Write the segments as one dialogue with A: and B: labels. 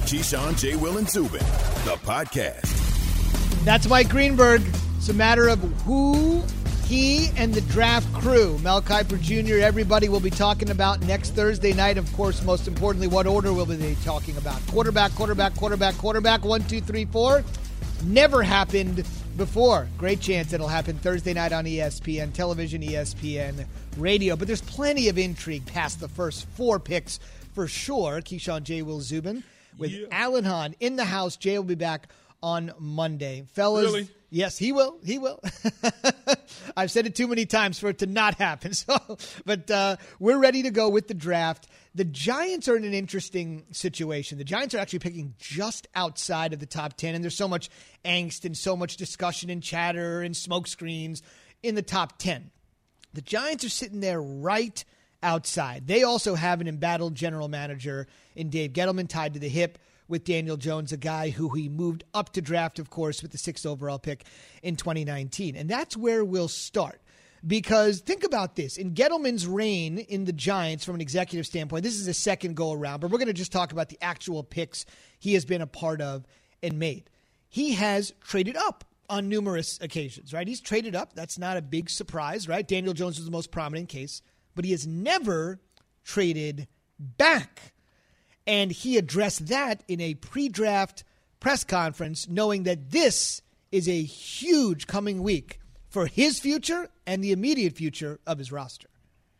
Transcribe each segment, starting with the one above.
A: Keyshawn, J. Will, and Zubin, the podcast.
B: That's Mike Greenberg. It's a matter of who he and the draft crew, Mel Kiper Jr., everybody will be talking about next Thursday night. Of course, most importantly, what order will they talking about? Quarterback, 1, 2, 3, 4. Never happened before. Great chance it'll happen Thursday night on ESPN television, ESPN radio. But there's plenty of intrigue past the first 4 picks for sure. Keyshawn, J. Will, Zubin with Alan Hahn in the house. Jay will be back on Monday. Fellas,
C: really?
B: Yes, he will. He will. I've said it too many times for it to not happen. But we're ready to go with the draft. The Giants are in an interesting situation. The Giants are actually picking just outside of the top 10, and there's so much angst and so much discussion and chatter and smoke screens in the top 10. The Giants are sitting there right outside. They also have an embattled general manager in Dave Gettleman tied to the hip with Daniel Jones, a guy who he moved up to draft, of course, with the 6th overall pick in 2019. And that's where we'll start. Because think about this. In Gettleman's reign in the Giants, from an executive standpoint, this is a second go-around, but we're going to just talk about the actual picks he has been a part of and made. He has traded up on numerous occasions, right? He's traded up. That's not a big surprise, right? Daniel Jones was the most prominent case, but he has never traded back. And he addressed that in a pre-draft press conference, knowing that this is a huge coming week for his future and the immediate future of his roster.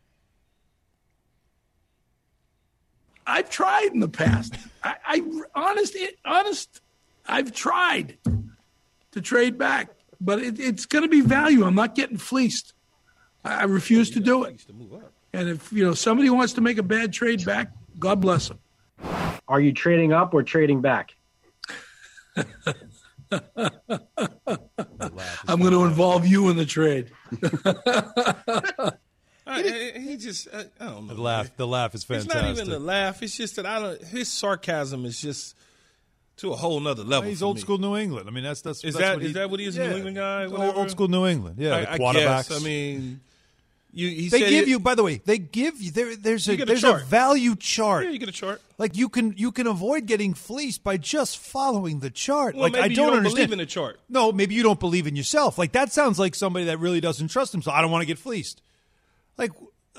D: I've tried in the past. Honest, I've tried to trade back, but it's going to be value. I'm not getting fleeced. I refuse to do it. And if somebody wants to make a bad trade back, God bless them.
E: Are you trading up or trading back?
D: I'm going to involve you in the trade.
C: He just, I don't know.
F: The laugh is fantastic.
C: It's not even the laugh. It's just that his sarcasm is just to a whole nother level.
F: He's old school New England. I mean, that's
C: is that what he is? A New England guy?
F: Old school New England. Yeah,
C: I
F: quarterbacks.
C: Guess. I mean,
F: by the way, they give you there's a value chart.
C: Yeah, you get a chart.
F: Like you can avoid getting fleeced by just following the chart.
C: Well,
F: like
C: maybe
F: I don't understand.
C: believe in the chart.
F: No, maybe you don't believe in yourself. Like that sounds like somebody that really doesn't trust himself. I don't want to get fleeced. Like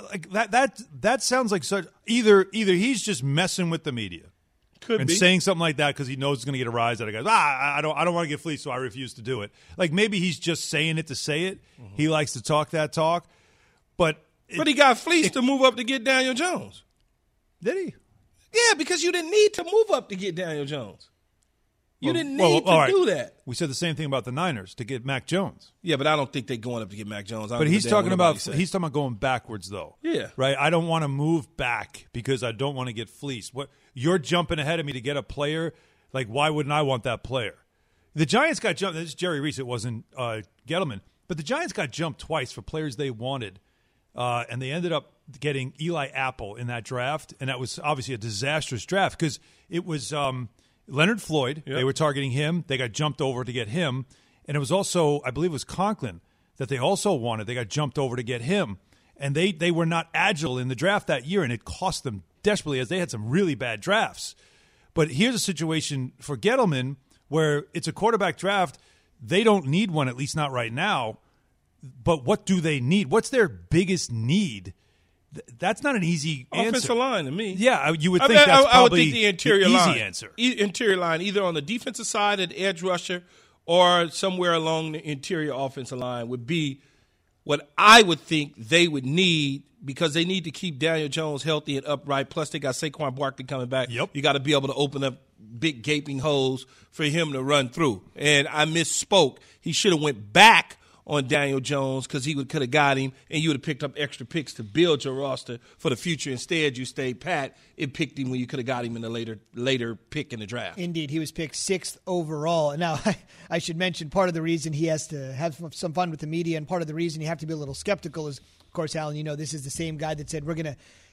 F: that sounds like such either he's just messing with the media.
C: Could
F: and
C: be.
F: Saying something like that because he knows he's going to get a rise out of guys. I don't want to get fleeced, so I refuse to do it. Like maybe he's just saying it to say it. Mm-hmm. He likes to talk that talk, but
C: he got fleeced to move up to get Daniel Jones.
F: Did he?
C: Yeah, because you didn't need to move up to get Daniel Jones. You didn't need to do that.
F: We said the same thing about the Niners to get Mac Jones.
C: Yeah, but I don't think they're going up to get Mac Jones.
F: But he's talking about going backwards, though.
C: Yeah.
F: Right? I don't want to move back because I don't want to get fleeced. What you're jumping ahead of me to get a player, like why wouldn't I want that player? The Giants got jumped. This is Jerry Reese. It wasn't Gettleman. But the Giants got jumped twice for players they wanted. And they ended up getting Eli Apple in that draft, and that was obviously a disastrous draft because it was Leonard Floyd. Yep. They were targeting him. They got jumped over to get him. And it was also, I believe it was Conklin that they also wanted. They got jumped over to get him. And they were not agile in the draft that year, and it cost them desperately as they had some really bad drafts. But here's a situation for Gettleman where it's a quarterback draft. They don't need one, at least not right now. But what do they need? What's their biggest need? That's not an easy answer.
C: Offensive line to me.
F: Yeah, you would think that's probably
C: I would think the interior line.
F: Easy answer.
C: Interior line, either on the defensive side at the edge rusher or somewhere along the interior offensive line would be what I would think they would need because they need to keep Daniel Jones healthy and upright. Plus, they got Saquon Barkley coming back.
F: Yep.
C: You got to be able to open up big gaping holes for him to run through. And I misspoke. He should have went back on Daniel Jones because he could have got him and you would have picked up extra picks to build your roster for the future. Instead, you stayed pat and picked him when you could have got him in the later pick in the draft.
B: Indeed, he was picked 6th overall. Now, I should mention part of the reason he has to have some fun with the media and part of the reason you have to be a little skeptical is, of course, Alan, this is the same guy that said we're going to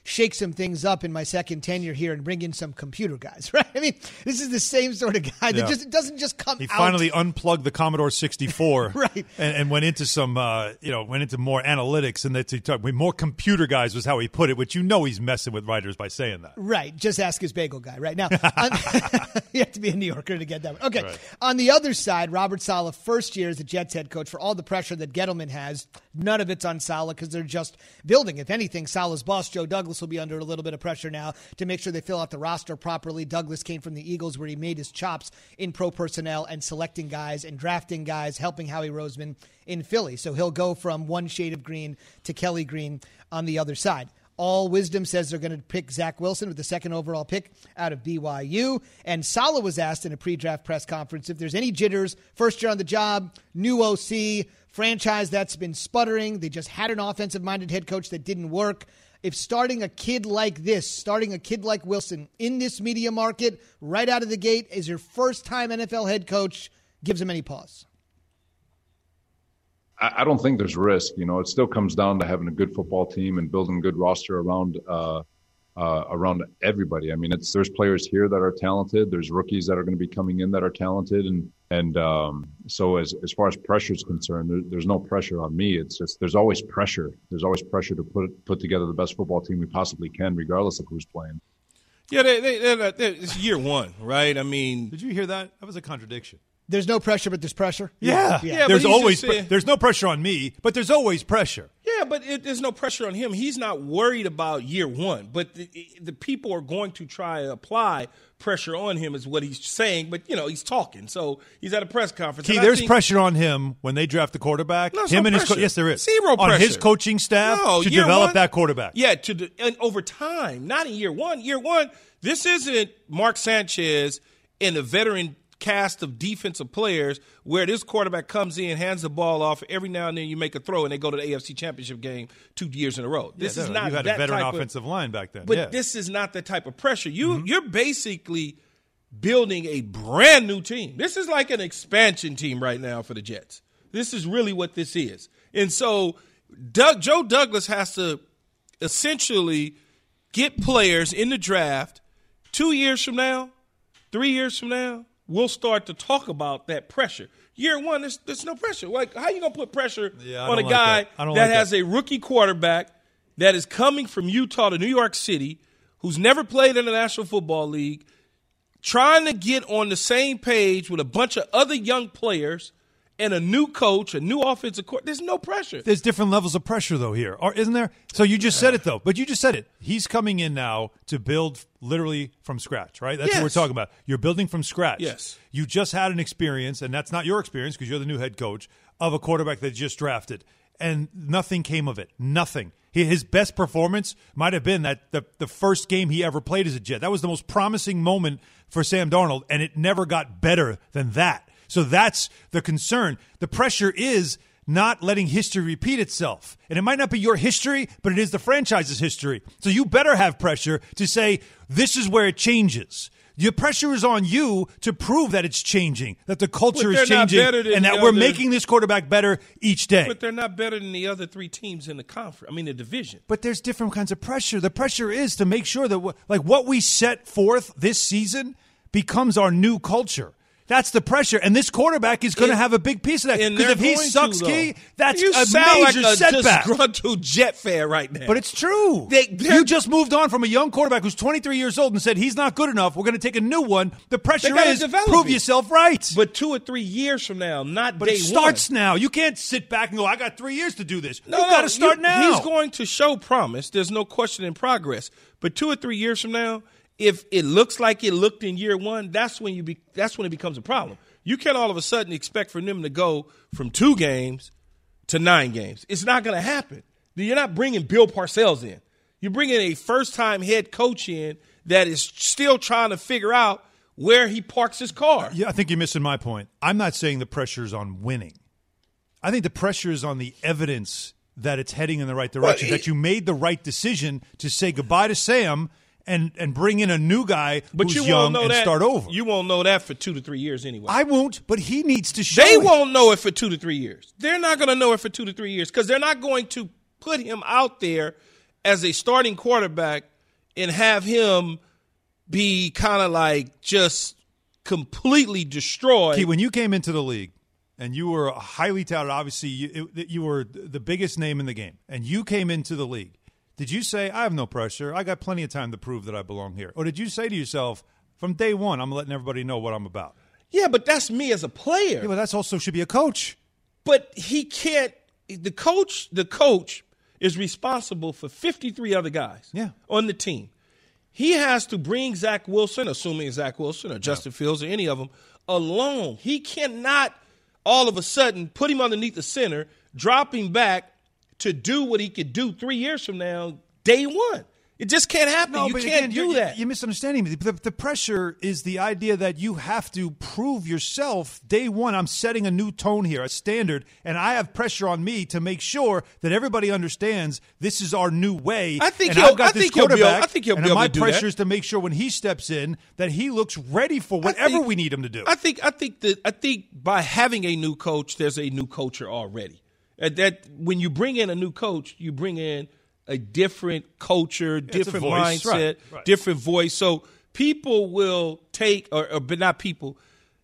B: shake some things up in my second tenure here and bring in some computer guys, right? I mean, this is the same sort of guy that just doesn't just come out.
F: He finally unplugged the Commodore 64
B: right.
F: and went into some, went into more analytics, and that's more computer guys was how he put it, which he's messing with writers by saying that.
B: Right. Just ask his bagel guy right now. You have to be a New Yorker to get that one. Okay.
F: Right.
B: On the other side, Robert Saleh, first year as the Jets head coach, for all the pressure that Gettleman has, none of it's on Saleh because they're just building. If anything, Saleh's boss, Joe Douglas, will be under a little bit of pressure now to make sure they fill out the roster properly. Douglas came from the Eagles where he made his chops in pro personnel and selecting guys and drafting guys, helping Howie Roseman in Philly. So he'll go from one shade of green to Kelly Green on the other side. All wisdom says they're going to pick Zach Wilson with the second overall pick out of BYU. And Saleh was asked in a pre-draft press conference if there's any jitters, first year on the job, new OC, franchise that's been sputtering. They just had an offensive-minded head coach that didn't work. If starting a kid like Wilson in this media market right out of the gate is your first-time NFL head coach, gives him any pause?
G: I don't think there's risk. It still comes down to having a good football team and building a good roster around everybody. I mean, there's players here that are talented. There's rookies that are going to be coming in that are talented, and so as far as pressure is concerned, there's no pressure on me. It's just there's always pressure. There's always pressure to put together the best football team we possibly can, regardless of who's playing.
C: Yeah, it's year one, right? I mean,
F: did you hear that? That was a contradiction.
B: There's no pressure, but there's pressure.
F: Yeah. There's always there's no pressure on me, but there's always pressure.
C: Yeah, but there's no pressure on him. He's not worried about year one, but the people are going to try to apply pressure on him is what he's saying, but, he's talking. So he's at a press conference.
F: There's pressure on him when they draft the quarterback.
C: No,
F: him
C: no
F: and
C: pressure.
F: yes, there is.
C: Zero
F: on
C: pressure.
F: his coaching staff to develop that quarterback.
C: Yeah, and over time, not in year one. Year one, this isn't Mark Sanchez and a veteran cast of defensive players where this quarterback comes in, hands the ball off, every now and then you make a throw and they go to the AFC Championship game 2 years in a row. This is not
F: you had
C: that
F: a veteran
C: type
F: offensive line back then.
C: But this is not the type of pressure. You're basically building a brand new team. This is like an expansion team right now for the Jets. This is really what this is. And so Joe Douglas has to essentially get players in the draft 2 years from now, 3 years from now. We'll start to talk about that pressure. Year one, there's no pressure. Like, how you going to put pressure on a guy that has a rookie quarterback that is coming from Utah to New York City, who's never played in the National Football League, trying to get on the same page with a bunch of other young players and a new coach, a new offensive coordinator? There's no pressure.
F: There's different levels of pressure, though, here. Isn't there? So you just said it, though. But you just said it. He's coming in now to build literally from scratch, right? That's what we're talking about. You're building from scratch.
C: Yes.
F: You just had an experience, and that's not your experience because you're the new head coach, of a quarterback that just drafted. And nothing came of it. Nothing. His best performance might have been that the first game he ever played as a Jet. That was the most promising moment for Sam Darnold, and it never got better than that. So that's the concern. The pressure is not letting history repeat itself. And it might not be your history, but it is the franchise's history. So you better have pressure to say, this is where it changes. Your pressure is on you to prove that it's changing, that the culture is changing, and that we're making this quarterback better each day.
C: But they're not better than the other three teams in the conference. I mean, the division.
F: But there's different kinds of pressure. The pressure is to make sure that what we set forth this season becomes our new culture. That's the pressure, and this quarterback is going to have a big piece of that. Because if he sucks key, that's a major setback.
C: Disgruntled Jet fan right now.
F: But it's true. You just moved on from a young quarterback who's 23 years old and said he's not good enough. We're going to take a new one. The pressure is prove yourself right.
C: But 2 or 3 years from now, not
F: but
C: day
F: it starts now. You can't sit back and go, I got 3 years to do this.
C: No,
F: You've got to start now.
C: He's going to show promise. There's no question in progress. But 2 or 3 years from now, if it looks like it looked in year one, that's when it becomes a problem. You can't all of a sudden expect for them to go from 2 games to 9 games. It's not going to happen. You're not bringing Bill Parcells in. You're bringing a first-time head coach in that is still trying to figure out where he parks his car.
F: Yeah, I think you're missing my point. I'm not saying the pressure is on winning. I think the pressure is on the evidence that it's heading in the right direction, that you made the right decision to say goodbye to Sam and bring in a new guy who's young and start over.
C: You won't know that for 2 to 3 years anyway.
F: I won't, but he needs to show
C: They won't know it for 2 to 3 years. They're not going to know it for 2 to 3 years because they're not going to put him out there as a starting quarterback and have him be kind of like just completely destroyed.
F: Key, when you came into the league and you were highly touted, obviously you were the biggest name in the game, and you came into the league, did you say, I have no pressure, I got plenty of time to prove that I belong here? Or did you say to yourself, from day one, I'm letting everybody know what I'm about?
C: Yeah, but that's me as a player.
F: Yeah, but that's also should be a coach.
C: But he can't – the coach is responsible for 53 other guys on the team. He has to bring Zach Wilson, assuming Zach Wilson or Justin Fields or any of them, alone. He cannot all of a sudden put him underneath the center, drop him back to do what he could do 3 years from now, day one. It just can't happen.
F: No,
C: you
F: but
C: can't
F: again,
C: do that.
F: You're misunderstanding me. The pressure is the idea that you have to prove yourself. Day one, I'm setting a new tone here, a standard, and I have pressure on me to make sure that everybody understands this is our new way.
C: I think
F: and
C: he'll,
F: I've got
C: I
F: this
C: think he'll be
F: quarterback,
C: able, I think he'll be
F: and
C: able
F: my
C: to do
F: pressure
C: that.
F: is to make sure when he steps in that he looks ready for whatever we need him to do.
C: I think by having a new coach, there's a new culture already. That when you bring in a new coach, you bring in a different culture, different mindset,
F: right.
C: different voice. So people will take, but not people.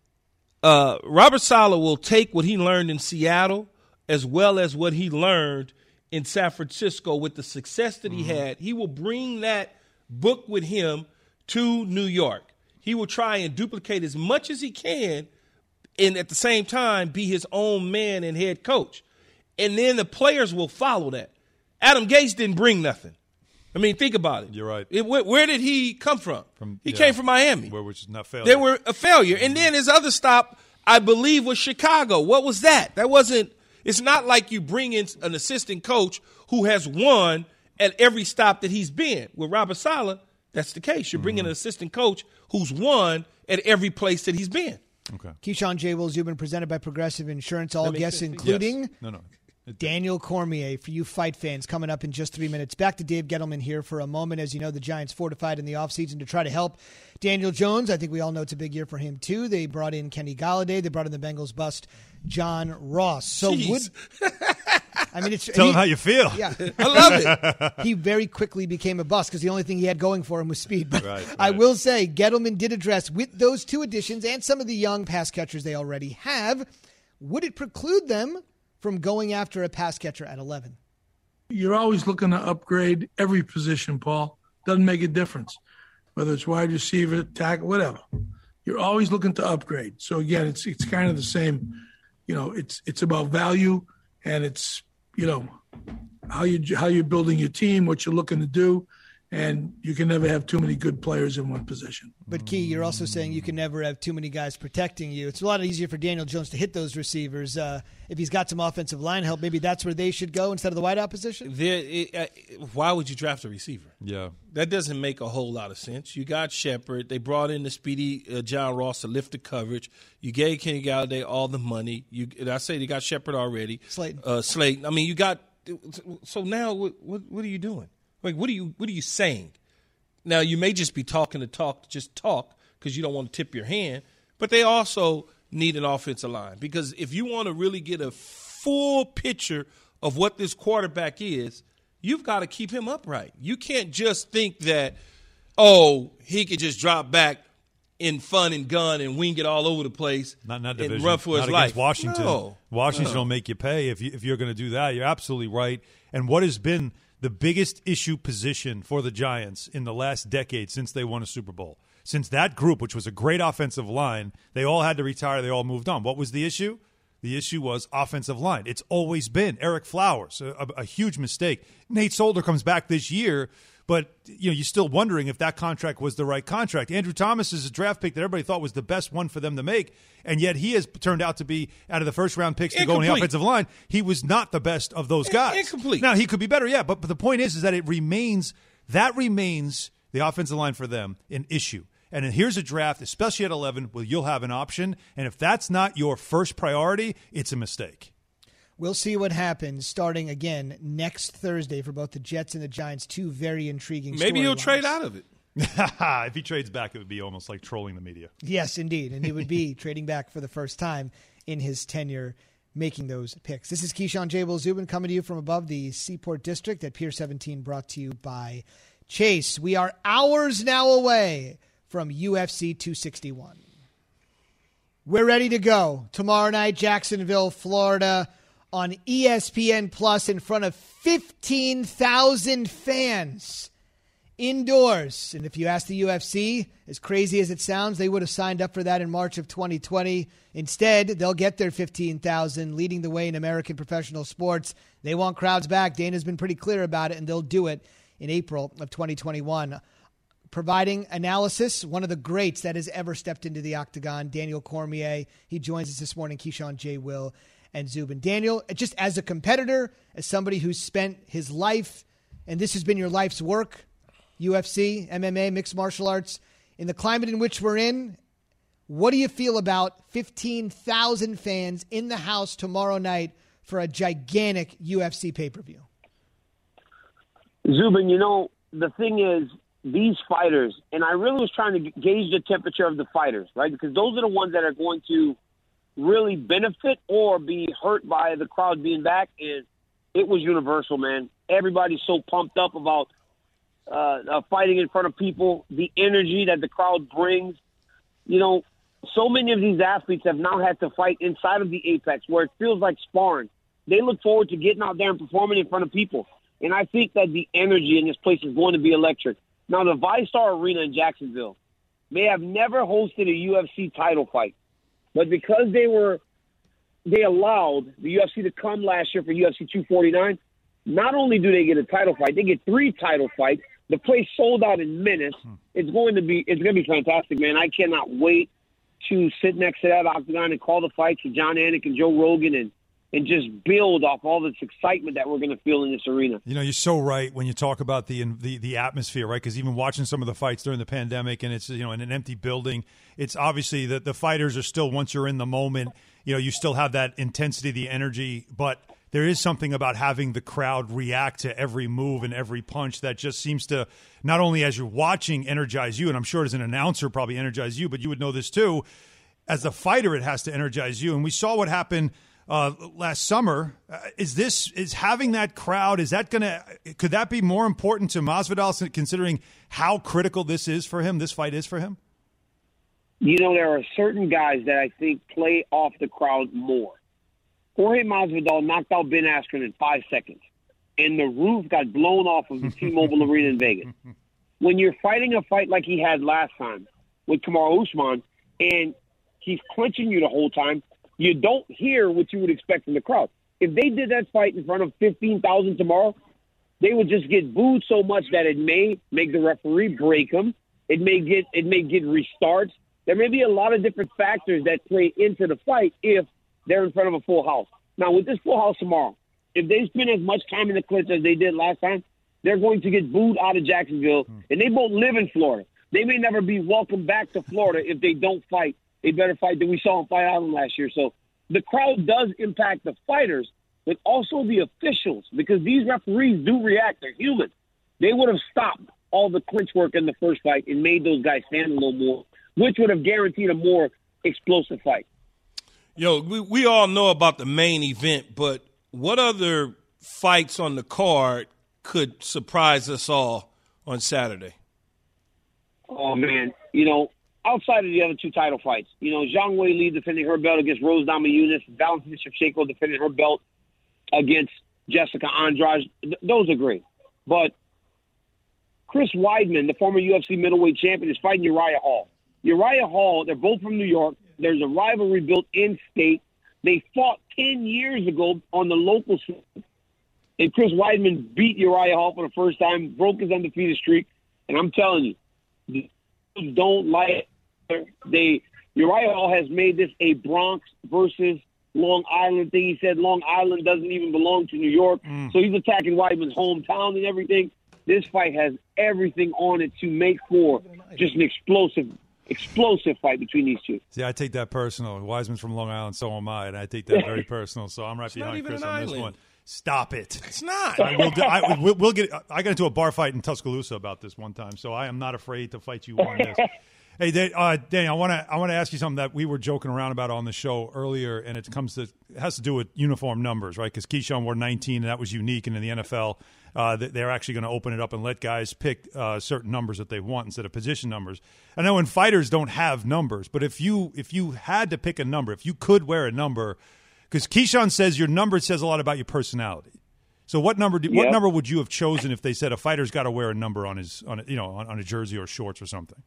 C: Robert Saleh will take what he learned in Seattle as well as what he learned in San Francisco with the success that he had. He will bring that book with him to New York. He will try and duplicate as much as he can and at the same time be his own man and head coach. And then the players will follow that. Adam Gase didn't bring nothing. I mean, think about it.
F: You're right.
C: Where did he come from? He came from Miami.
F: Which is not failure.
C: They were a failure. And then his other stop, I believe, was Chicago. What was that? That wasn't – it's not like you bring in an assistant coach who has won at every stop that he's been. With Robert Saleh, that's the case. You're bringing an assistant coach who's won at every place that he's been.
F: Okay.
B: Keyshawn J. Will Zubin, presented by Progressive Insurance. All guests, including Daniel Cormier, for you fight fans, coming up in just 3 minutes. Back to Dave Gettleman here for a moment. As you know, the Giants fortified in the offseason to try to help Daniel Jones. I think we all know it's a big year for him, too. They brought in Kenny Golladay. They brought in the Bengals bust, John Ross. So
F: tell him how you feel.
B: Yeah,
C: I love it.
B: He very quickly became a bust because the only thing he had going for him was speed. But
F: Right.
B: I will say Gettleman did address, with those two additions and some of the young pass catchers they already have, would it preclude them from going after a pass catcher at 11?
D: You're always looking to upgrade every position, Paul. Doesn't make a difference, whether it's wide receiver, tackle, whatever. You're always looking to upgrade. So again, it's kind of the same. You know, it's about value, and it's, you know, how you're building your team, what you're looking to do, and you can never have too many good players in one position.
B: But Key, you're also saying you can never have too many guys protecting you. It's a lot easier for Daniel Jones to hit those receivers. If he's got some offensive line help, maybe that's where they should go instead of the wideout position?
C: Why would you draft a receiver?
F: Yeah.
C: That doesn't make a whole lot of sense. You got Shepard. They brought in the speedy John Ross to lift the coverage. You gave Kenny Golladay all the money. I say you got Shepard already. Slayton. I mean, you got – so now what are you doing? Like, what are you saying? Now, you may just be talking to talk because you don't want to tip your hand, but they also need an offensive line, because if you want to really get a full picture of what this quarterback is, you've got to keep him upright. You can't just think that, he could just drop back in fun and gun and wing it all over the place
F: and
C: run for his life.
F: Washington.
C: No.
F: Washington will make you pay if you're going to do that. You're absolutely right. And what has been the biggest issue position for the Giants in the last decade since they won a Super Bowl? Since that group, which was a great offensive line, they all had to retire. They all moved on. What was the issue? The issue was offensive line. It's always been Eric Flowers, a huge mistake. Nate Solder comes back this year, but you're still wondering if that contract was the right contract. Andrew Thomas is a draft pick that everybody thought was the best one for them to make, and yet he has turned out to be, out of the first-round picks to go in the offensive line, he was not the best of those guys.
C: Incomplete.
F: Now, he could be better, yeah, but the point is that it remains the offensive line for them an issue. And here's a draft, especially at 11, where you'll have an option. And if that's not your first priority, it's a mistake.
B: We'll see what happens starting again next Thursday for both the Jets and the Giants. Two very intriguing
C: Maybe he'll
B: storylines.
C: trade out of it.
F: If he trades back, it would be almost like trolling the media.
B: Yes, indeed. And he would be trading back for the first time in his tenure making those picks. This is Keyshawn J. Will Zubin coming to you from above the Seaport District at Pier 17, brought to you by Chase. We are hours now away from UFC 261. We're ready to go. Tomorrow night, Jacksonville, Florida, on ESPN Plus in front of 15,000 fans indoors. And if you ask the UFC, as crazy as it sounds, they would have signed up for that in March of 2020. Instead, they'll get their 15,000, leading the way in American professional sports. They want crowds back. Dana's been pretty clear about it, and they'll do it in April of 2021. Providing analysis, one of the greats that has ever stepped into the octagon, Daniel Cormier. He joins us this morning, Keyshawn J. Will and Zubin. Daniel, just as a competitor, as somebody who's spent his life, and this has been your life's work, UFC, MMA, mixed martial arts, in the climate in which we're in, what do you feel about 15,000 fans in the house tomorrow night for a gigantic UFC pay-per-view?
H: Zubin, the thing is, these fighters, and I really was trying to gauge the temperature of the fighters, right? Because those are the ones that are going to really benefit or be hurt by the crowd being back. And it was universal, man. Everybody's so pumped up about fighting in front of people, the energy that the crowd brings. So many of these athletes have now had to fight inside of the Apex where it feels like sparring. They look forward to getting out there and performing in front of people. And I think that the energy in this place is going to be electric. Now, the VyStar Arena in Jacksonville may have never hosted a UFC title fight, but because they allowed the UFC to come last year for UFC 249, not only do they get a title fight, they get 3 title fights. The place sold out in minutes. It's going to be fantastic, man. I cannot wait to sit next to that octagon and call the fights with John Anik and Joe Rogan and just build off all this excitement that we're going to feel in this arena.
F: You're so right when you talk about the atmosphere, right? Because even watching some of the fights during the pandemic, and it's in an empty building, it's obviously that the fighters are still, once you're in the moment, you still have that intensity, the energy, but there is something about having the crowd react to every move and every punch that just seems to, not only as you're watching, energize you, and I'm sure as an announcer probably energize you, but you would know this too, as the fighter it has to energize you. And we saw what happened last summer. Is having that crowd, could that be more important to Masvidal considering how critical this fight is for him?
H: There are certain guys that I think play off the crowd more. Jorge Masvidal knocked out Ben Askren in 5 seconds, and the roof got blown off of the T-Mobile Arena in Vegas. When you're fighting a fight like he had last time with Kamaru Usman, and he's clinching you the whole time, you don't hear what you would expect from the crowd. If they did that fight in front of 15,000 tomorrow, they would just get booed so much that it may make the referee break them. It may get restarts. There may be a lot of different factors that play into the fight if they're in front of a full house. Now, with this full house tomorrow, if they spend as much time in the clinch as they did last time, they're going to get booed out of Jacksonville, and they both live in Florida. They may never be welcomed back to Florida if they don't fight a better fight than we saw on Fight Island last year. So the crowd does impact the fighters, but also the officials, because these referees do react. They're human. They would have stopped all the clinch work in the first fight and made those guys stand a little more, which would have guaranteed a more explosive fight.
C: We all know about the main event, but what other fights on the card could surprise us all on Saturday?
H: Oh, man. Outside of the other 2 title fights, Zhang Weili defending her belt against Rose Namajunas, Valentina Shevchenko defending her belt against Jessica Andrade. Those are great. But Chris Weidman, the former UFC middleweight champion, is fighting Uriah Hall. Uriah Hall, they're both from New York. There's a rivalry built in-state. They fought 10 years ago on the local scene. And Chris Weidman beat Uriah Hall for the first time, broke his undefeated streak. And I'm telling you, don't like it. Uriah Hall has made this a Bronx versus Long Island thing. He said Long Island doesn't even belong to New York. So he's attacking Weidman's hometown and everything. This fight has everything on it to make for just an explosive fight between these two.
F: See, I take that personal. Wiseman's from Long Island, so am I, and I take that very personal. So I'm right behind Chris on this one. Stop it.
C: It's not.
F: I got into a bar fight in Tuscaloosa about this one time, so I am not afraid to fight you on this. Hey, Daniel, I want to ask you something that we were joking around about on the show earlier, and it has to do with uniform numbers, right? Because Keyshawn wore 19, and that was unique. And in the NFL, they're actually going to open it up and let guys pick certain numbers that they want instead of position numbers. I know in fighters don't have numbers, but if you had to pick a number, if you could wear a number, because Keyshawn says your number says a lot about your personality. So what number would you have chosen if they said a fighter's got to wear a number on a jersey or shorts or something?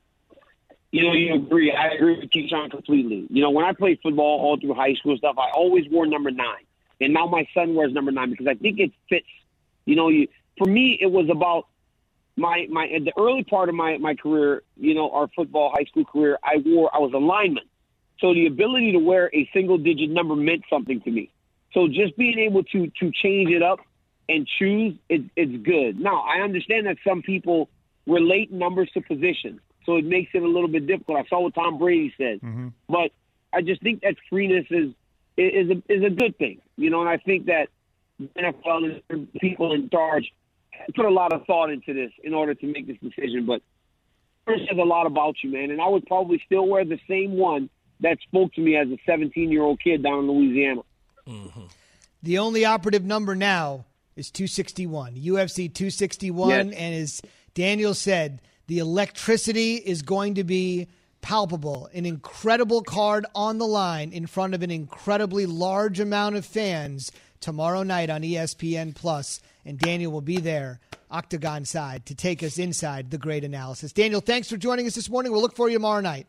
H: You agree. I agree with Keyshawn completely. When I played football all through high school stuff, I always wore number 9. And now my son wears number 9 because I think it fits. For me, it was about the early part of my career, our football high school career, I was a lineman. So the ability to wear a single-digit number meant something to me. So just being able to change it up and choose, it's good. Now, I understand that some people relate numbers to positions. So it makes it a little bit difficult. I saw what Tom Brady said. Mm-hmm. But I just think that freeness is a good thing. And I think that NFL and people in charge put a lot of thought into this in order to make this decision. But it says a lot about you, man. And I would probably still wear the same one that spoke to me as a 17-year-old kid down in Louisiana.
B: Mm-hmm. The only operative number now is 261, UFC 261. Yes. And as Daniel said, the electricity is going to be palpable. An incredible card on the line in front of an incredibly large amount of fans tomorrow night on ESPN+. And Daniel will be there, Octagon side, to take us inside the great analysis. Daniel, thanks for joining us this morning. We'll look for you tomorrow night.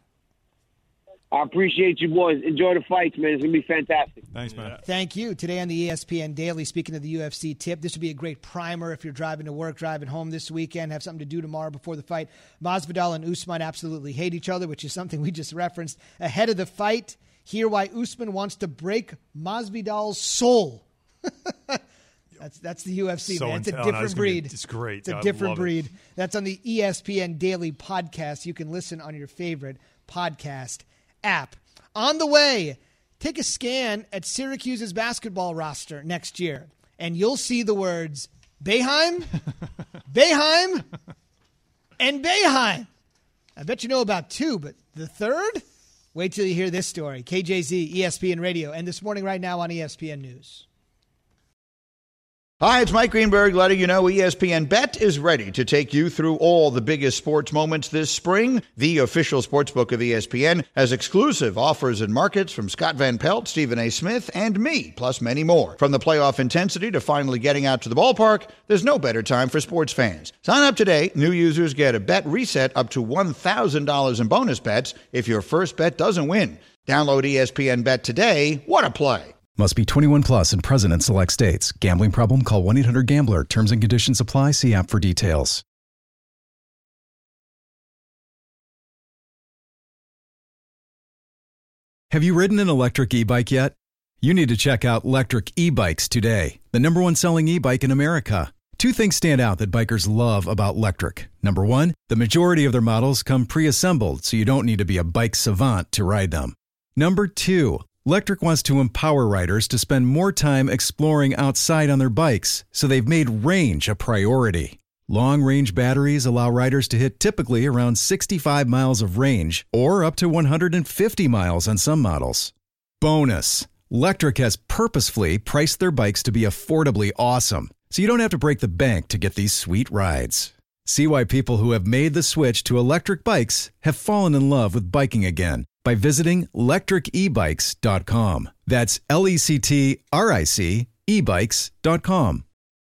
H: I appreciate you, boys. Enjoy the fights, man. It's going to be fantastic.
F: Thanks, man.
B: Thank you. Today on the ESPN Daily, speaking of the UFC tip, this would be a great primer if you're driving to work, driving home this weekend, have something to do tomorrow before the fight. Masvidal and Usman absolutely hate each other, which is something we just referenced. Ahead of the fight, hear why Usman wants to break Masvidal's soul. That's the UFC, man. It's a different breed.
F: It's great.
B: It's a different breed. That's on the ESPN Daily podcast. You can listen on your favorite podcast app. On the way, take a scan at Syracuse's basketball roster next year, and you'll see the words Boeheim, Boeheim, and Boeheim. I bet you know about 2, but the third? Wait till you hear this story. KJZ, ESPN Radio, and This Morning right now on ESPN News.
I: Hi, it's Mike Greenberg letting you know ESPN Bet is ready to take you through all the biggest sports moments this spring. The official sportsbook of ESPN has exclusive offers and markets from Scott Van Pelt, Stephen A. Smith, and me, plus many more. From the playoff intensity to finally getting out to the ballpark, there's no better time for sports fans. Sign up today. New users get a bet reset up to $1,000 in bonus bets if your first bet doesn't win. Download ESPN Bet today. What a play.
J: Must be 21 plus and present in select states. Gambling problem? Call 1-800-GAMBLER. Terms and conditions apply. See app for details. Have you ridden an electric e-bike yet? You need to check out Lectric E-Bikes today, the #1 selling e-bike in America. 2 things stand out that bikers love about Lectric. Number 1, the majority of their models come pre-assembled, so you don't need to be a bike savant to ride them. Number 2, Lectric wants to empower riders to spend more time exploring outside on their bikes, so they've made range a priority. Long-range batteries allow riders to hit typically around 65 miles of range, or up to 150 miles on some models. Bonus, Lectric has purposefully priced their bikes to be affordably awesome, so you don't have to break the bank to get these sweet rides. See why people who have made the switch to electric bikes have fallen in love with biking again by visiting lectricebikes.com. That's LECTRIC ebikes.com.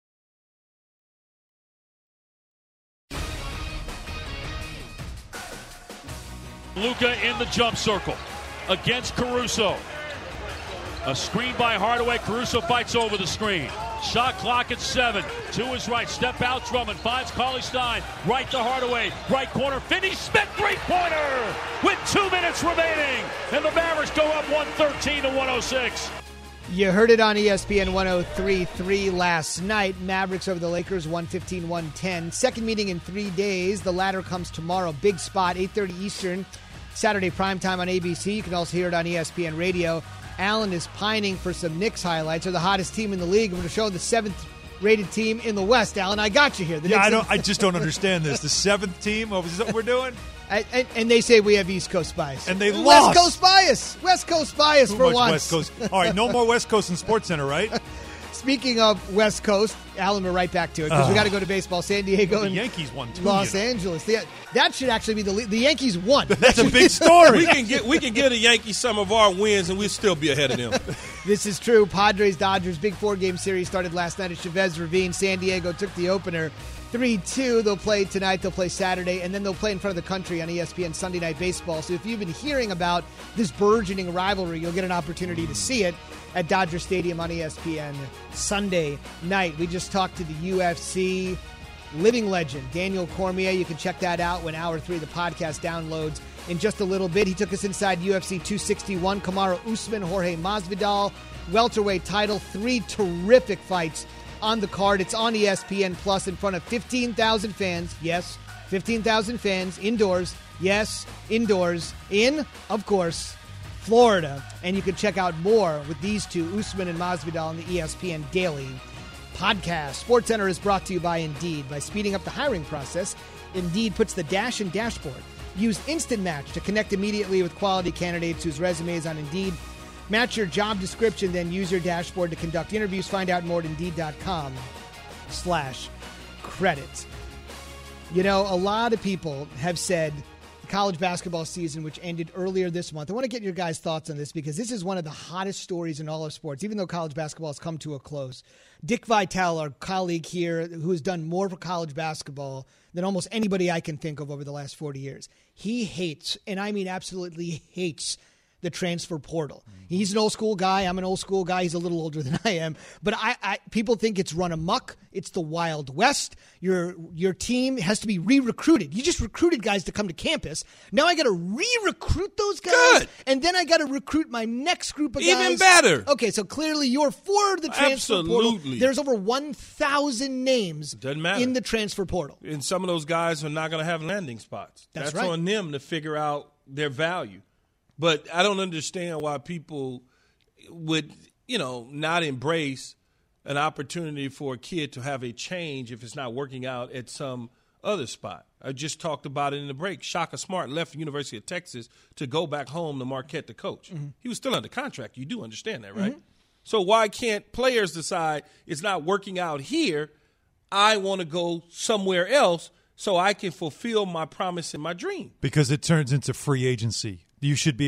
K: Luka in the jump circle against Caruso. A screen by Hardaway. Caruso fights over the screen. Shot clock at 7. To his right. Step out. Drummond finds Cauley-Stein. Right to Hardaway. Right corner. Finney-Smith. Three-pointer with 2 minutes remaining. And the Mavericks go up 113-106.
B: You heard it on ESPN 103.3 last night. Mavericks over the Lakers 115-110. Second meeting in 3 days. The latter comes tomorrow. Big spot. 8:30 Eastern. Saturday primetime on ABC. You can also hear it on ESPN Radio. Allen is pining for some Knicks highlights. They're the hottest team in the league. We're going to show the 7th-rated team in the West. Allen, I got you here.
F: I just don't understand this. The 7th team? Is that what we're doing?
B: And they say we have East Coast bias.
F: And they
B: West
F: lost.
B: Coast bias. West Coast bias
F: Too
B: for
F: much
B: once.
F: West Coast. All right, no more West Coast in SportsCenter, right?
B: Speaking of West Coast, Alan, we're right back to it because we got to go to baseball. San Diego
F: The
B: and
F: Yankees won too.
B: Los Angeles. That should actually be the Yankees won.
F: That's a big story.
C: we can give the Yankees some of our wins, and we'll still be ahead of them.
B: This is true. Padres-Dodgers big 4-game series started last night at Chavez Ravine. San Diego took the opener 3-2. They'll play tonight. They'll play Saturday, and then they'll play in front of the country on ESPN Sunday Night Baseball. So if you've been hearing about this burgeoning rivalry, you'll get an opportunity to see it at Dodger Stadium on ESPN Sunday night. We just talked to the UFC living legend, Daniel Cormier. You can check that out when Hour 3 of the podcast downloads in just a little bit. He took us inside UFC 261, Kamaru Usman, Jorge Masvidal, welterweight title, 3 terrific fights on the card. It's on ESPN Plus in front of 15,000 fans. Yes, 15,000 fans indoors. Yes, indoors in, of course, Florida. And you can check out more with these two, Usman and Masvidal, on the ESPN Daily podcast. SportsCenter is brought to you by Indeed. By speeding up the hiring process, Indeed puts the dash in dashboard. Use Instant Match to connect immediately with quality candidates whose resumes on Indeed match your job description, then use your dashboard to conduct interviews. Find out more at Indeed.com/credits. You know, a lot of people have said the college basketball season, which ended earlier this month. I want to get your guys' thoughts on this because this is one of the hottest stories in all of sports, even though college basketball has come to a close. Dick Vitale, our colleague here, who has done more for college basketball than almost anybody I can think of over the last 40 years. He hates, and I mean absolutely hates, the transfer portal. He's an old school guy. I'm an old school guy. He's a little older than I am. But people think it's run amok. It's the Wild West. Your team has to be re-recruited. You just recruited guys to come to campus. Now I got to re-recruit those guys.
C: Good.
B: And then I got to recruit my next group of guys.
C: Even better.
B: Okay, so clearly you're for the transfer portal. There's over 1,000 names
C: Doesn't matter.
B: in the transfer portal.
C: And some of those guys are not going to have landing spots.
B: That's
C: right.
B: right.
C: On them to figure out their value. But I don't understand why people would, not embrace an opportunity for a kid to have a change if it's not working out at some other spot. I just talked about it in the break. Shaka Smart left the University of Texas to go back home to Marquette to coach. Mm-hmm. He was still under contract. You do understand that, right? Mm-hmm. So why can't players decide it's not working out here, I want to go somewhere else so I can fulfill my promise and my dream?
F: Because it turns into free agency. There should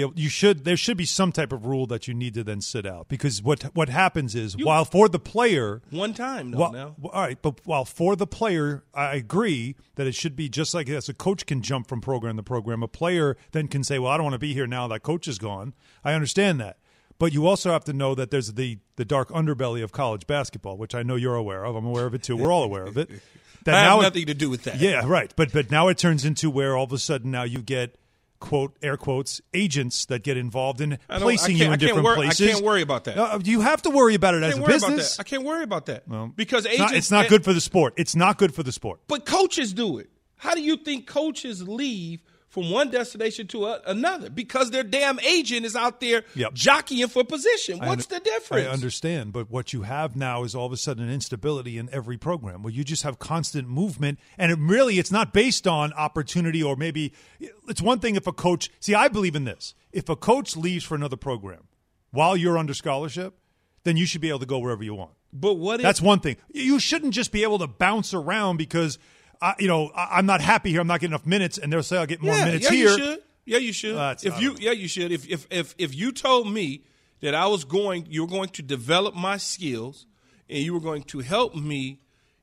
F: be some type of rule that you need to then sit out, because what happens is while for the player
C: one time
F: all right, but while for the player, I agree that it should be just like as a coach can jump from program to program, a player then can say, well, I don't want to be here now that coach is gone. I understand that. But you also have to know that there's the dark underbelly of college basketball, which I know you're aware of. I'm aware of it too. We're all aware of it.
C: That I have nothing to do with that.
F: Yeah, right. But now it turns into where all of a sudden now you get, quote, air quotes, agents that get involved in placing you in different places.
C: I can't worry about that.
F: You have to worry about it as a business.
C: I can't worry about that.
F: Well,
C: because agents,
F: it's not good for the sport. It's not good for the sport.
C: But coaches do it. How do you think coaches leave from one destination to another? Because their damn agent is out there jockeying for position. What's the difference?
F: I understand, but what you have now is all of a sudden an instability in every program where you just have constant movement, and it's not based on opportunity, or maybe it's one thing if a coach – see, I believe in this. If a coach leaves for another program while you're under scholarship, then you should be able to go wherever you want.
C: But what if –
F: that's one thing. You shouldn't just be able to bounce around because – I'm not happy here. I'm not getting enough minutes, and they'll say I'll get more minutes here.
C: You should. You should. If you told me that you were going to develop my skills, and you were going to help me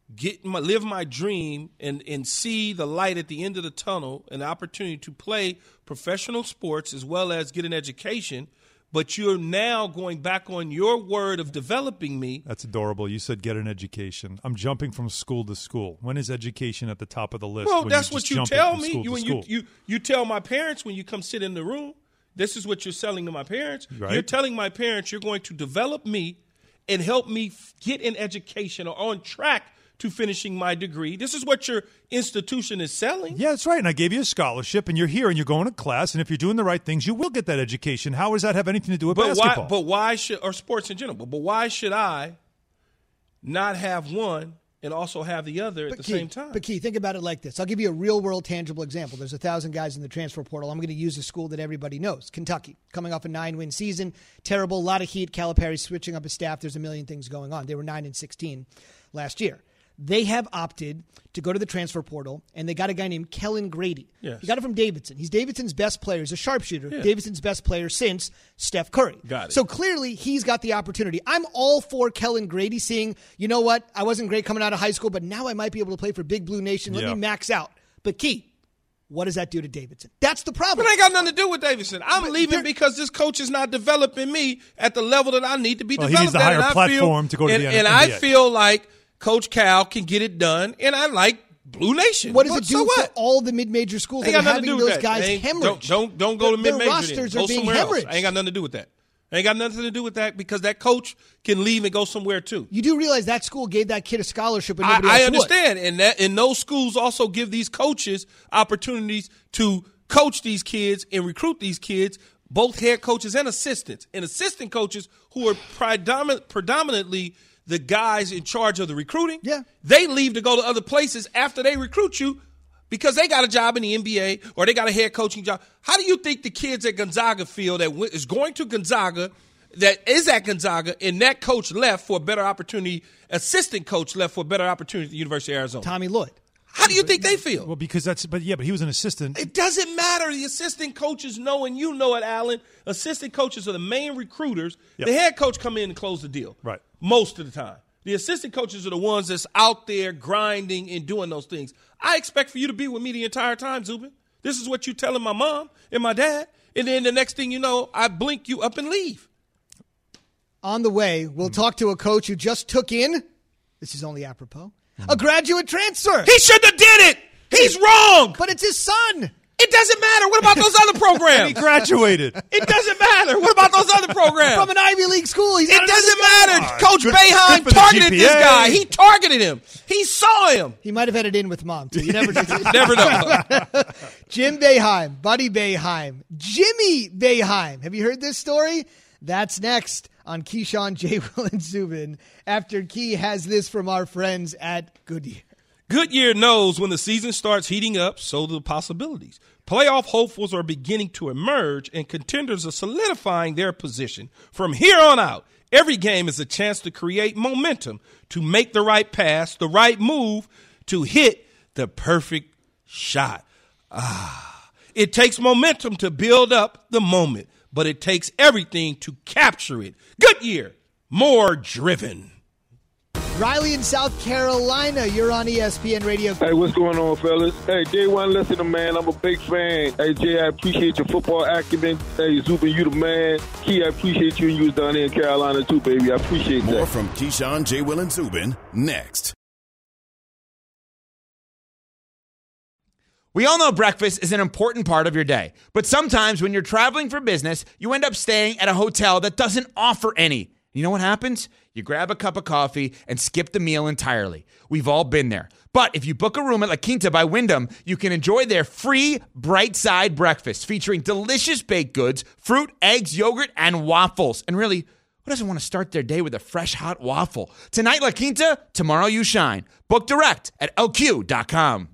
C: live my dream and see the light at the end of the tunnel, and the opportunity to play professional sports as well as get an education. But you're now going back on your word of developing me.
F: That's adorable. You said get an education. I'm jumping from school to school. When is education at the top of the list?
C: Well, that's what you tell me. You tell my parents when you come sit in the room. This is what you're selling to my parents.
F: Right.
C: You're telling my parents you're going to develop me and help me get an education or on track to finishing my degree. This is what your institution is selling.
F: Yeah, that's right. And I gave you a scholarship, and you're here, and you're going to class, and if you're doing the right things, you will get that education. How does that have anything to do with basketball?
C: Why should, or sports in general, but why should I not have, one, and also have the other at the same time.
B: But Key, think about it like this. I'll give you a real-world tangible example. There's 1,000 guys in the transfer portal. I'm going to use a school that everybody knows, Kentucky, coming off a 9-win season. Terrible, a lot of heat. Calipari's switching up his staff. There's a million things going on. They were 9-16 last year. They have opted to go to the transfer portal, and they got a guy named Kellen Grady.
C: Yes.
B: He got it from Davidson. He's Davidson's best player. He's a sharpshooter.
C: Yeah.
B: Davidson's best player since Steph Curry.
C: Got it.
B: So clearly, he's got the opportunity. I'm all for Kellen Grady seeing, you know what, I wasn't great coming out of high school, but now I might be able to play for Big Blue Nation. Let me max out. But Key, what does that do to Davidson? That's the problem.
C: But it ain't got nothing to do with Davidson. I'm leaving because this coach is not developing me at the level that I need to be developed.
F: He needs the higher platform to go to the NBA.
C: And I feel like Coach Cal can get it done, and I like Blue Nation.
B: What does it do for all the mid-major schools that are having those guys hemorrhage?
C: Don't go to mid-major.
B: Their rosters are being hemorrhaged.
C: I ain't got nothing to do with that. I ain't got nothing to do with that because that coach can leave and go somewhere too.
B: You do realize that school gave that kid a scholarship and
C: I understand, and those schools also give these coaches opportunities to coach these kids and recruit these kids, both head coaches and assistants. And assistant coaches who are predominantly the guys in charge of the recruiting, they leave to go to other places after they recruit you because they got a job in the NBA or they got a head coaching job. How do you think the kids at Gonzaga feel that is going to Gonzaga, that is at Gonzaga, and that coach left for a better opportunity, assistant coach left for a better opportunity at the University of Arizona?
B: Tommy Lloyd.
C: How do you think they feel?
F: Well, because but he was an assistant.
C: It doesn't matter. The assistant coaches know, and you know it, Alan. Assistant coaches are the main recruiters. Yep. The head coach come in and close the deal.
F: Right.
C: Most of the time. The assistant coaches are the ones that's out there grinding and doing those things. I expect for you to be with me the entire time, Zubin. This is what you're telling my mom and my dad. And then the next thing you know, I blink you up and leave.
B: On the way, we'll talk to a coach who just took in, this is only apropos, a graduate transfer.
C: He shouldn't have did it. He's wrong.
B: But it's his son.
C: It doesn't matter. What about those other programs?
F: He graduated.
C: It doesn't matter. What about those other programs?
B: From an Ivy League school.
C: It doesn't matter. Coach Boeheim targeted this guy. He targeted him. He saw him.
B: He might have had it in with mom, too. You never
C: never know.
B: Jim Boeheim, Buddy Boeheim, Jimmy Boeheim. Have you heard this story? That's next on Keyshawn, J. Will, and Zubin after Key has this from our friends at Goodyear.
C: Goodyear knows when the season starts heating up, so do the possibilities. Playoff hopefuls are beginning to emerge, and contenders are solidifying their position. From here on out, every game is a chance to create momentum, to make the right pass, the right move, to hit the perfect shot. It takes momentum to build up the moment, but it takes everything to capture it. Goodyear, more driven.
B: Riley in South Carolina, you're on ESPN Radio.
L: Hey, what's going on, fellas? Hey, J1 listener, man. I'm a big fan. Hey, Jay, I appreciate your football acumen. Hey, Zubin, you the man. Key, I appreciate you, and you was down there in Carolina, too, baby. I appreciate that.
A: More from Keyshawn, J. Will, and Zubin next.
M: We all know breakfast is an important part of your day, but sometimes when you're traveling for business, you end up staying at a hotel that doesn't offer any. You know what happens? You grab a cup of coffee and skip the meal entirely. We've all been there. But if you book a room at La Quinta by Wyndham, you can enjoy their free Bright Side breakfast featuring delicious baked goods, fruit, eggs, yogurt, and waffles. And really, who doesn't want to start their day with a fresh, hot waffle? Tonight, La Quinta, tomorrow you shine. Book direct at lq.com.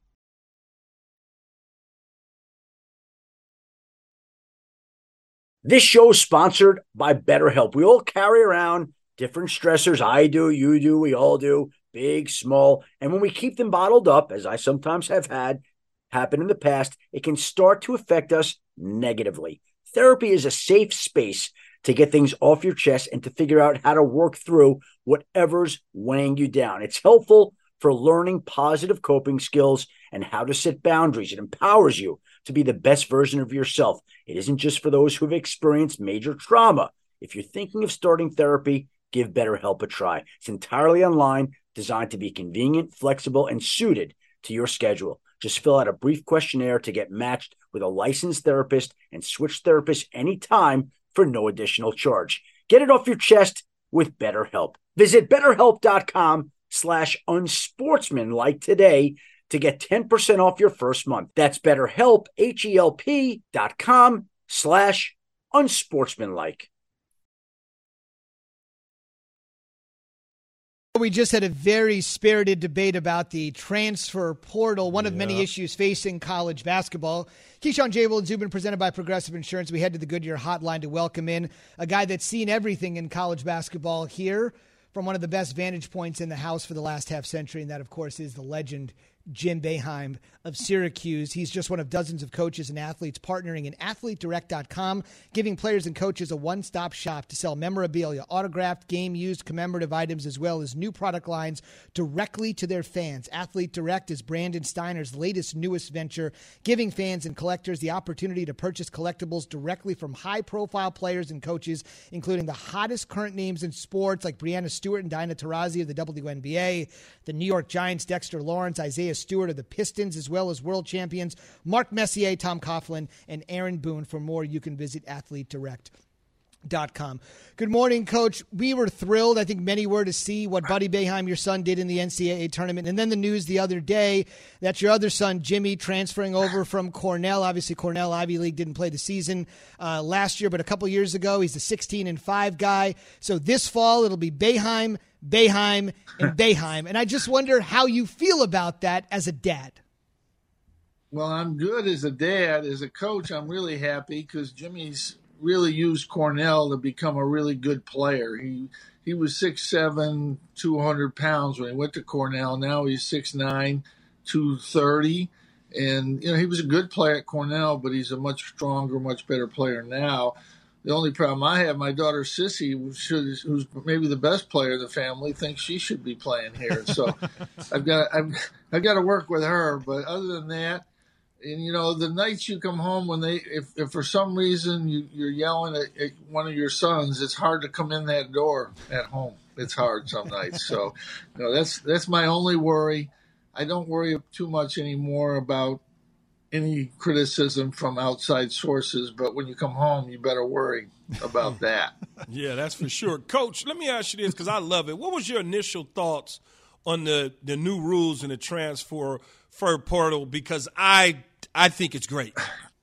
N: This show is sponsored by BetterHelp. We all carry around different stressors. I do, you do, we all do, big, small. And when we keep them bottled up, as I sometimes have had happen in the past, it can start to affect us negatively. Therapy is a safe space to get things off your chest and to figure out how to work through whatever's weighing you down. It's helpful for learning positive coping skills and how to set boundaries. It empowers you to be the best version of yourself. It isn't just for those who have experienced major trauma. If you're thinking of starting therapy, give BetterHelp a try. It's entirely online, designed to be convenient, flexible, and suited to your schedule. Just fill out a brief questionnaire to get matched with a licensed therapist and switch therapists anytime for no additional charge. Get it off your chest with BetterHelp. Visit BetterHelp.com/unsportsmanlike today to get 10% off your first month. That's BetterHelp, HELP.com/unsportsmanlike.
B: We just had a very spirited debate about the transfer portal, one of many issues facing college basketball. Keyshawn, J. Will, and Zubin, presented by Progressive Insurance. We head to the Goodyear hotline to welcome in a guy that's seen everything in college basketball here from one of the best vantage points in the house for the last half century, and that, of course, is the legend Jim Boeheim of Syracuse. He's just one of dozens of coaches and athletes partnering in AthleteDirect.com, giving players and coaches a one-stop shop to sell memorabilia, autographed, game-used commemorative items, as well as new product lines directly to their fans. Athlete Direct is Brandon Steiner's latest, newest venture, giving fans and collectors the opportunity to purchase collectibles directly from high-profile players and coaches, including the hottest current names in sports like Breanna Stewart and Diana Taurasi of the WNBA, the New York Giants' Dexter Lawrence, Isaiah Stewart of the Pistons, as well as world champions Mark Messier, Tom Coughlin, and Aaron Boone. For more, you can visit AthleteDirect.com. Good morning, Coach. We were thrilled, I think many were, to see what Buddy Boeheim, your son, did in the NCAA tournament. And then the news the other day that your other son, Jimmy, transferring over from Cornell. Obviously, Cornell, Ivy League, didn't play the season last year, but a couple years ago, he's the 16-5 guy. So this fall, it'll be Boeheim, and Boeheim. And I just wonder how you feel about that as a dad.
O: Well, I'm good as a dad. As a coach, I'm really happy because Jimmy's really used Cornell to become a really good player. He was 6'7", 200 pounds when he went to Cornell. Now he's 6'9", 230. And, he was a good player at Cornell, but he's a much stronger, much better player now. The only problem I have, my daughter Sissy, who's maybe the best player in the family, thinks she should be playing here. So I've got to work with her. But other than that, and the nights you come home when if for some reason you're yelling at one of your sons, it's hard to come in that door at home. It's hard some nights. So that's my only worry. I don't worry too much anymore about any criticism from outside sources, but when you come home, you better worry about that.
C: Yeah, that's for sure. Coach, let me ask you this because I love it. What was your initial thoughts on the new rules in the transfer portal? Because I think it's great.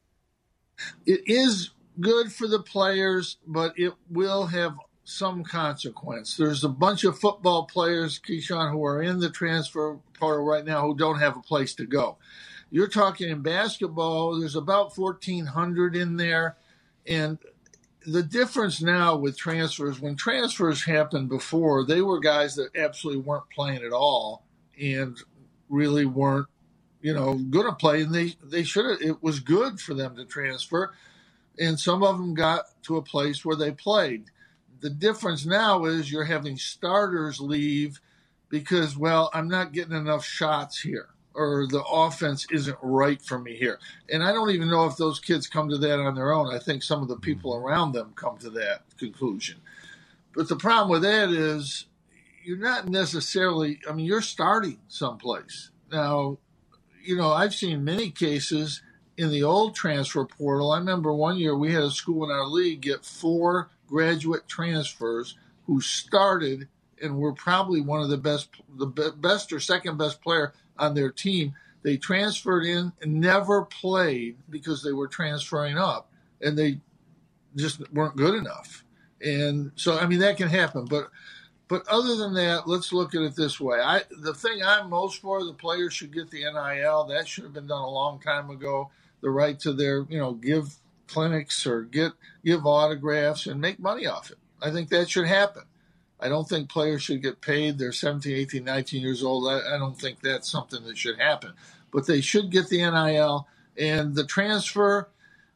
O: It is good for the players, but it will have some consequence. There's a bunch of football players, Keyshawn, who are in the transfer portal right now who don't have a place to go. You're talking in basketball, there's about 1,400 in there. And the difference now with transfers, when transfers happened before, they were guys that absolutely weren't playing at all and really weren't, going to play. And they should have, it was good for them to transfer. And some of them got to a place where they played. The difference now is you're having starters leave because, I'm not getting enough shots here, or the offense isn't right for me here. And I don't even know if those kids come to that on their own. I think some of the people around them come to that conclusion. But the problem with that is you're not necessarily, you're starting someplace. Now, I've seen many cases in the old transfer portal. I remember one year we had a school in our league get 4 graduate transfers who started and were probably one of the best or second best player on their team. They transferred in and never played because they were transferring up and they just weren't good enough. And so, that can happen. But other than that, let's look at it this way. The thing I'm most for, the players should get the NIL. That should have been done a long time ago. The right to their, give clinics or give autographs and make money off it. I think that should happen. I don't think players should get paid. They're 17, 18, 19 years old. I don't think that's something that should happen. But they should get the NIL. And the transfer,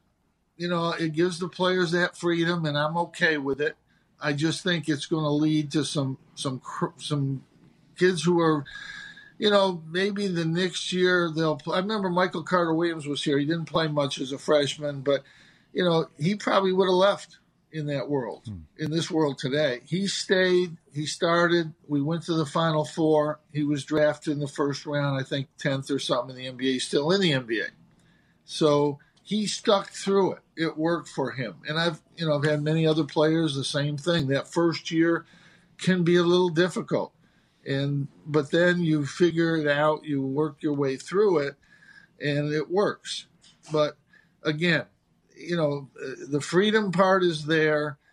O: it gives the players that freedom, and I'm okay with it. I just think it's going to lead to some kids who are, maybe the next year they'll play. I remember Michael Carter-Williams was here. He didn't play much as a freshman, but, he probably would have left in that world, in this world today. He stayed, he started, we went to the Final Four. He was drafted in the first round, I think 10th or something in the NBA, he's still in the NBA. So he stuck through it. It worked for him. And I've had many other players, the same thing. That first year can be a little difficult. But then you figure it out, you work your way through it, and it works. But again, the freedom part is there.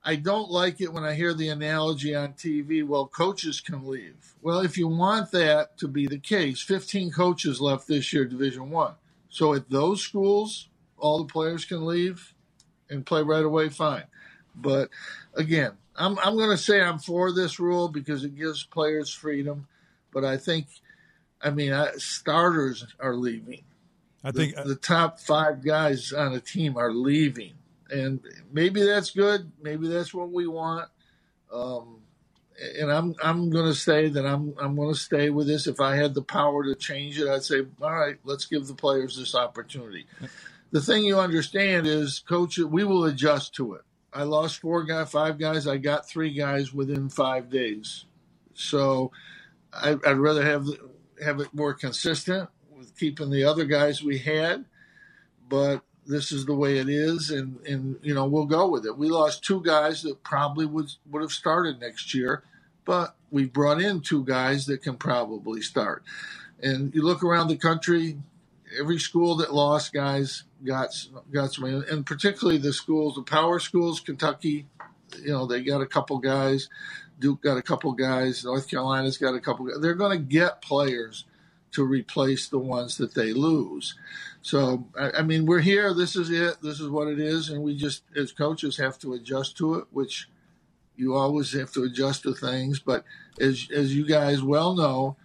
O: I don't like it when I hear the analogy on TV, well, coaches can leave. Well, if you want that to be the case, 15 coaches left this year, Division I. So at those schools, all the players can leave and play right away, fine. But again, I'm going to say I'm for this rule because it gives players freedom. But I think, starters are leaving.
F: I think
O: the top 5 guys on a team are leaving. And maybe that's good. Maybe that's what we want. And I'm going to say that I'm going to stay with this. If I had the power to change it, I'd say, all right, let's give the players this opportunity. The thing you understand is, coach, we will adjust to it. I lost 5 guys. I got 3 guys within 5 days. So I'd rather have it more consistent with keeping the other guys we had, but this is the way it is, and we'll go with it. We lost 2 guys that probably would have started next year, but we brought in 2 guys that can probably start. And you look around the country, every school that lost guys got some, and particularly the power schools, Kentucky, they got a couple guys. Duke got a couple guys. North Carolina's got a couple guys. They're going to get players to replace the ones that they lose. So, we're here. This is it. This is what it is. And we just, as coaches, have to adjust to it, which you always have to adjust to things. But as you guys well know,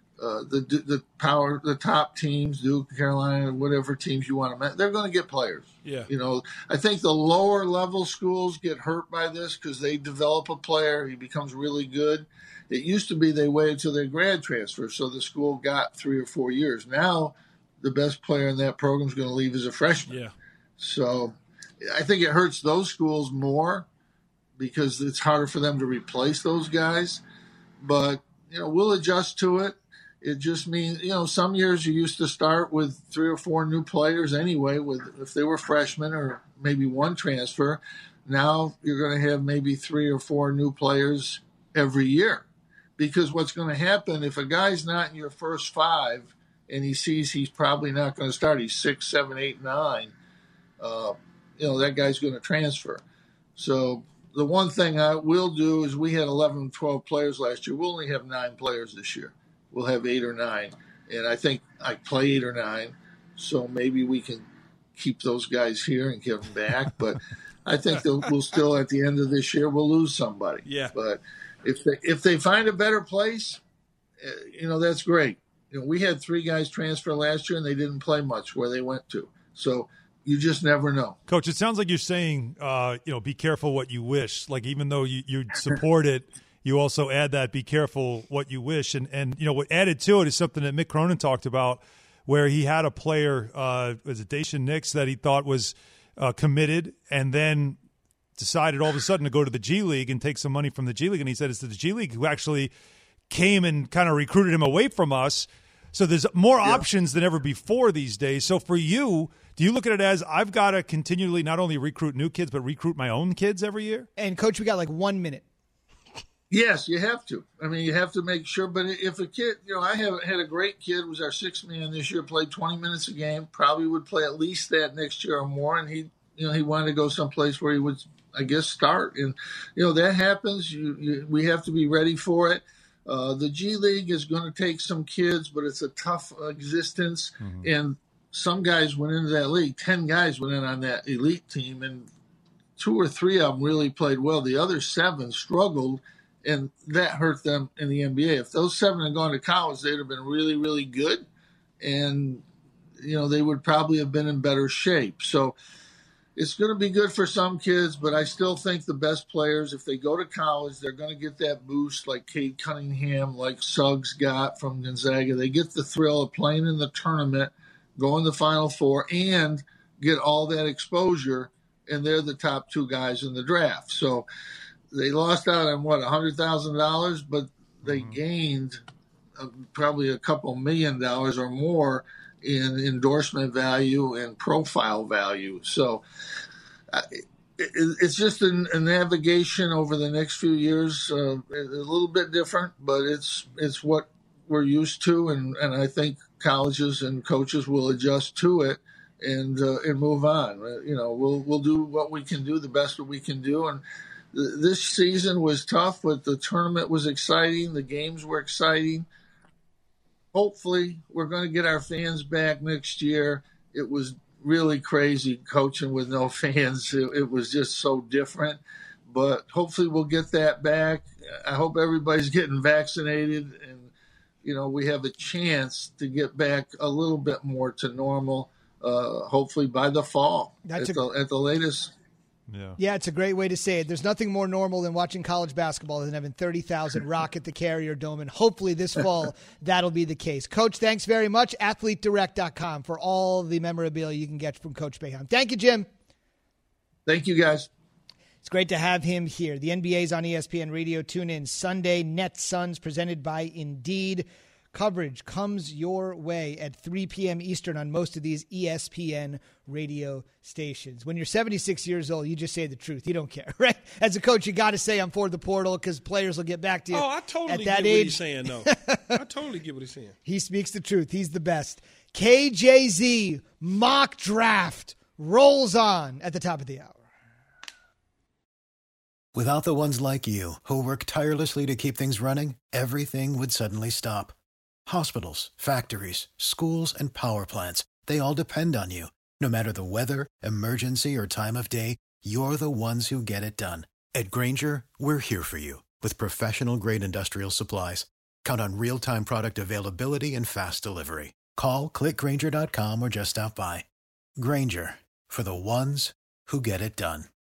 O: the top teams, Duke, Carolina, whatever teams you want to mention, they're going to get players.
C: Yeah.
O: I think the lower level schools get hurt by this because they develop a player, he becomes really good. It used to be they waited till their grad transfer, so the school got 3 or 4 years. Now, the best player in that program is going to leave as a freshman.
C: Yeah.
O: So I think it hurts those schools more because it's harder for them to replace those guys. But, we'll adjust to it. It just means, some years you used to start with 3 or 4 new players anyway, if they were freshmen or maybe 1 transfer. Now you're going to have maybe 3 or 4 new players every year. Because what's going to happen if a guy's not in your first 5 and he sees he's probably not going to start, he's 6, 7, 8, 9, that guy's going to transfer. So the one thing I will do is we had 11, 12 players last year. We'll only have 9 players this year. We'll have 8 or 9. And I think I play 8 or 9. So maybe we can keep those guys here and give them back. But I think we'll still, at the end of this year, we'll lose somebody.
C: Yeah.
O: But if they find a better place, that's great. We had 3 guys transfer last year, and they didn't play much where they went to. So you just never know.
F: Coach, it sounds like you're saying, be careful what you wish. Like, even though you support it, you also add that be careful what you wish. And what added to it is something that Mick Cronin talked about, where he had a player, was it Dacian Nix, that he thought was committed, and then decided all of a sudden to go to the G League and take some money from the G League. And he said it's the G League who actually came and kind of recruited him away from us. So there's more options than ever before these days. So for you, do you look at it as I've got to continually not only recruit new kids, but recruit my own kids every year?
B: And, Coach, we got like 1 minute.
O: Yes, you have to. You have to make sure. But if a kid, I had a great kid, was our 6th man this year, played 20 minutes a game, probably would play at least that next year or more. And he wanted to go someplace where he would, I guess, start. And, that happens. We have to be ready for it. The G League is going to take some kids, but it's a tough existence. Mm-hmm. And some guys went into that league. 10 guys went in on that elite team, and 2 or 3 of them really played well. The other 7 struggled, and that hurt them in the NBA. If those 7 had gone to college, they'd have been really, really good, and they would probably have been in better shape. So it's going to be good for some kids, but I still think the best players, if they go to college, they're going to get that boost like Cade Cunningham, like Suggs got from Gonzaga. They get the thrill of playing in the tournament, going to the Final Four, and get all that exposure, and they're the top 2 guys in the draft. So they lost out on, $100,000, but they gained probably a couple $1 million or more in endorsement value and profile value. So it's just a navigation over the next few years, a little bit different, but it's what we're used to, and I think colleges and coaches will adjust to it and move on. We'll do what we can do, the best that we can do, and this season was tough, but the tournament was exciting. The games were exciting. Hopefully, we're going to get our fans back next year. It was really crazy coaching with no fans. It was just so different. But hopefully we'll get that back. I hope everybody's getting vaccinated and, we have a chance to get back a little bit more to normal, hopefully by the fall at the latest.
B: Yeah, it's a great way to say it. There's nothing more normal than watching college basketball than having 30,000 rock at the Carrier Dome, and hopefully this fall that'll be the case. Coach, thanks very much. AthleteDirect.com for all the memorabilia you can get from Coach Boeheim. Thank you, Jim.
O: Thank you, guys.
B: It's great to have him here. The NBA's on ESPN Radio. Tune in Sunday. Nets Suns presented by Indeed. Coverage comes your way at 3 p.m. Eastern on most of these ESPN radio stations. When you're 76 years old, you just say the truth. You don't care, right? As a coach, you got to say I'm for the portal because players will get back to you.
C: Oh, I totally
B: at that
C: get
B: age.
C: What he's saying, though. I totally get what he's saying.
B: He speaks the truth. He's the best. KJZ mock draft rolls on at the top of the hour.
P: Without the ones like you who work tirelessly to keep things running, everything would suddenly stop. Hospitals, factories, schools, and power plants, they all depend on you. No matter the weather, emergency, or time of day, you're the ones who get it done. At Grainger, we're here for you with professional-grade industrial supplies. Count on real-time product availability and fast delivery. Call, click Grainger.com, or just stop by. Grainger, for the ones who get it done.